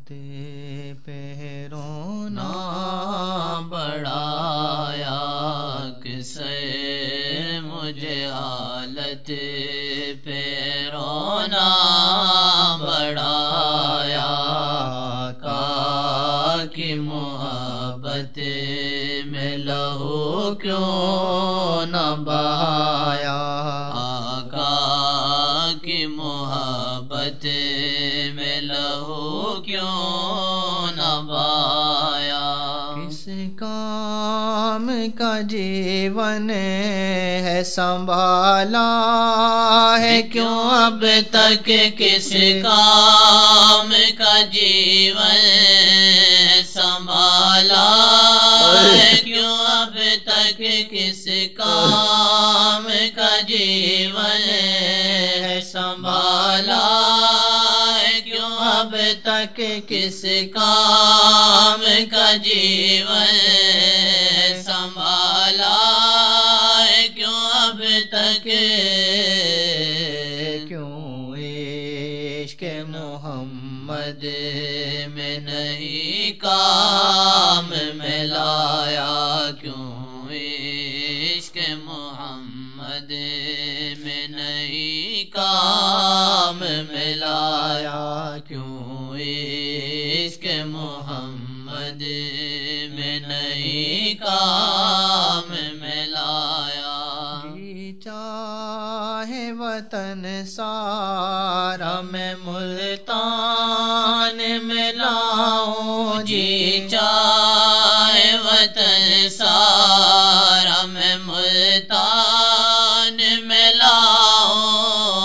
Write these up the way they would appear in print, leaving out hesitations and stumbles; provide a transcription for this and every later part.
پہ رونا بڑھایا کسے مجھے حالت پہ رونا بڑھایا آقا کی محبت میں لہو کیوں نہ بہایا آقا کی محبت میں لہو کیوں نہ بہایا کس کام کا جیون ہے سنبھالا ہے کیوں اب تک کس کام کا جیون سنبھالا ہے کیوں اب تک کس کام کا جیون سنبھالا ہے کیوں اب تک کس کام کا جیون سنبھالا ہے کیوں اب تک کیوں عشق محمد میں نہیں کام میں لایا کیوں عشق محمد میں نہیں کام میں لایا کیوں عشق محمد میں نہیں کام میں لایا جی چاہے وطن سارا میں ملتان میں لاؤں جی چاہے وطن سارا میں ملتان میں لاؤں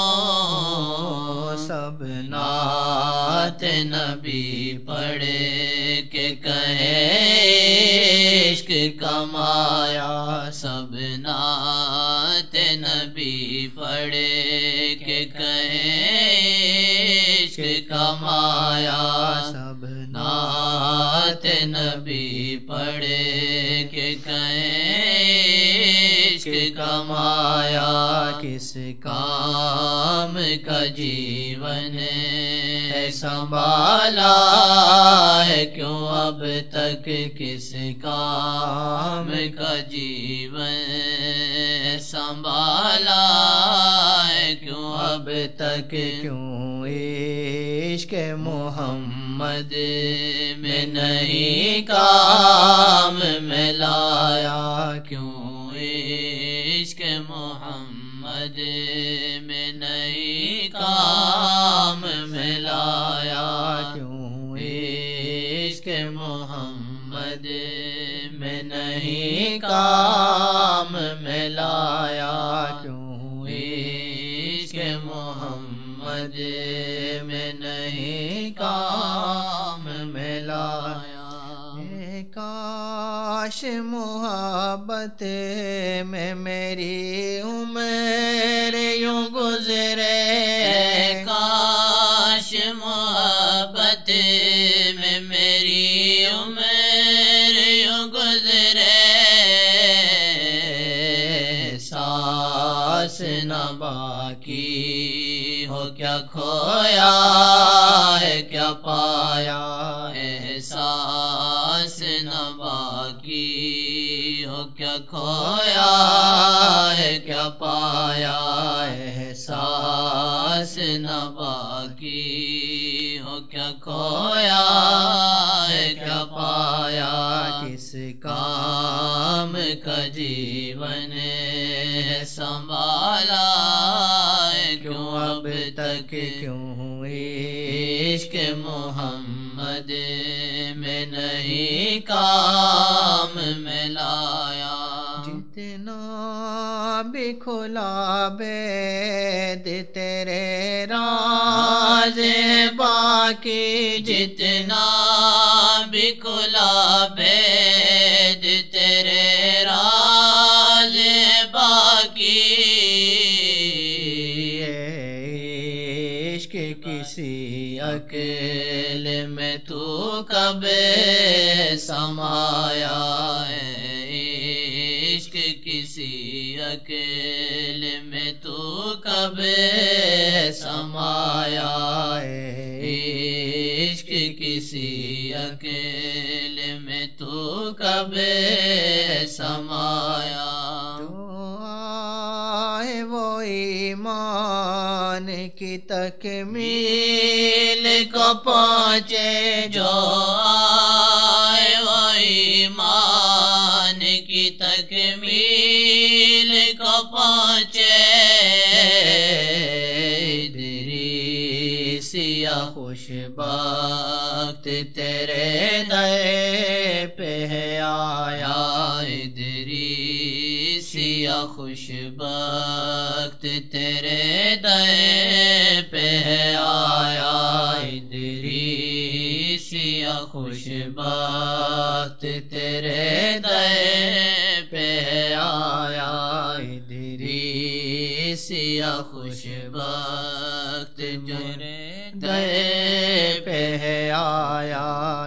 سب نعت نبی پڑھے کہ کہے عشق کمایا سب نعت نبی پڑھے کہ کہے عشق کمایا سب نعت نبی پڑھے کہ کہے عشق کمایا کس کام کا جیون ہے سنبھالا ہے کیوں اب تک کس کام کا جیون سنبھالا ہے کیوں اب تک کیوں عشق محمد میں نہیں کام میں لایا کیوں عشق محمد میں نہیں کام میں لایا کیوں عشق محمد میں نہیں کام میں لایا کیوں عشق محمد میں نہیں کام میں لایا کاش محبت میں میری عمر یوں گزرے کاش محبت میں میری عمر یوں گزرے سانس نہ باقی ہو کیا کھویا ہے کیا پایا احساس نہ باقی ہو کیا کھویا ہے کیا پایا احساس نہ باقی ہو کیا کھویا ہے کیا پایا کس کام کا جیون سنبھالا ہے کیوں اب تک کیوں عشق محمد میں نہیں کام میں لایا جتنا بھی کھلا بید تیرے راز باقی جتنا بھی کھلا بید تیرے راز باقی عشق کسی عقل میں تو کب سمایا عشق کسی عقل میں تو کب سمایا عشق کسی اکیلے میں تو کب سمایا جو آئے وہ ایمان کی تکمیل کو پہنچے جو آئے وہ ایمان کی تکمیل کو پہنچے ادریسیا خوش بخت تیرے در پہ آیا ادریسیا خوش بخت تیرے در پہ آیا ادریسیا خوش بخت تیرے در پہ آیا ادریسیا خوش بخت تیرے در پہ آیا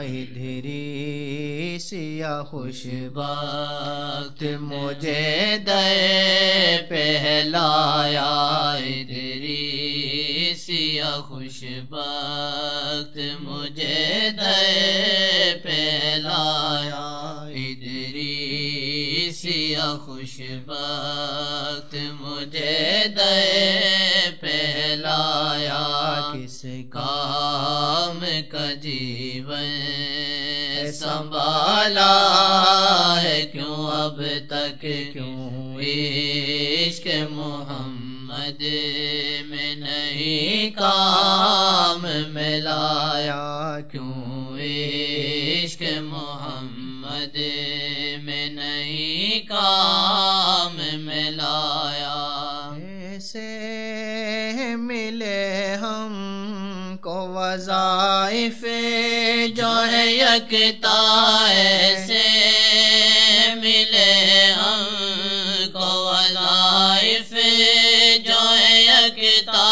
ادریسیا خوش بخت مجھے در پہ لایا ادریسیا خوش بخت مجھے در پہ لایا ادریسیا خوش بخت مجھے در پہ لایا کس کام کا جیون سنبھالا ہے کیوں اب تک کیوں عشق محمد میں نہیں کام میں لایا کیوں عشق محمد میں نہیں کام میں لایا ایسے ملے ہم کو وظائف جو ہے یکتا ایسے ملے ہم کو وظائف جو ہے یکتا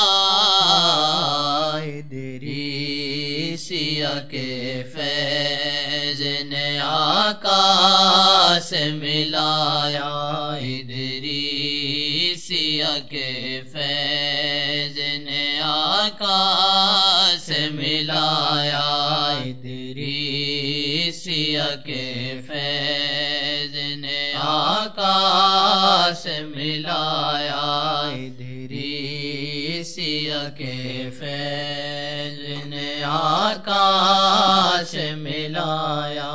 ادریسیا کے فیض نے آقا سے ملایا ادریسیا کے فیض نے آقا سے ملایا ادریسیا کے فیض نے آقا سے ملایا ادریسیا کے فیض نے آقا سے ملایا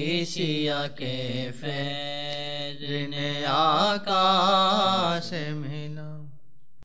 ادریسیا کے فیض نے آقا سے